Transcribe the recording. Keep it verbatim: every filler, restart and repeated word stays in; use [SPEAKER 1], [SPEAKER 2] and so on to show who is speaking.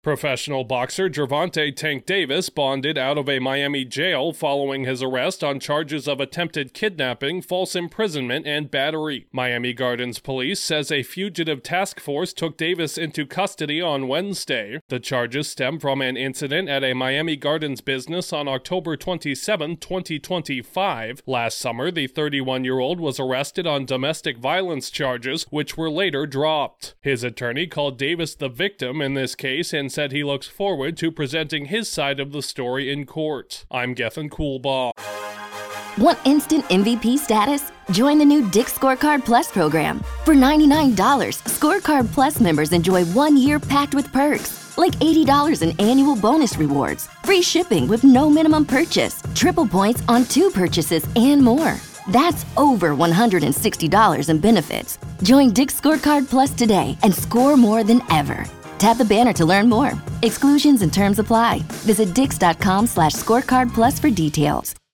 [SPEAKER 1] Professional boxer Gervonta Tank Davis bonded out of a Miami jail following his arrest on charges of attempted kidnapping, false imprisonment, and battery. Miami Gardens police says a fugitive task force took Davis into custody on Wednesday. The charges stem from an incident at a Miami Gardens business on October twenty-seventh, twenty twenty-five. Last summer, the thirty-one-year-old was arrested on domestic violence charges, which were later dropped. His attorney called Davis the victim in this case and said he looks forward to presenting his side of the story in court. I'm Gethin Coolbaugh.
[SPEAKER 2] Want instant M V P status? Join the new Dick's Scorecard Plus program. For ninety-nine dollars, Scorecard Plus members enjoy one year packed with perks, like eighty dollars in annual bonus rewards, free shipping with no minimum purchase, triple points on two purchases, and more. That's over one hundred sixty dollars in benefits. Join Dick's Scorecard Plus today and score more than ever. Tap the banner to learn more. Exclusions and terms apply. Visit dix.com slash scorecard plus for details.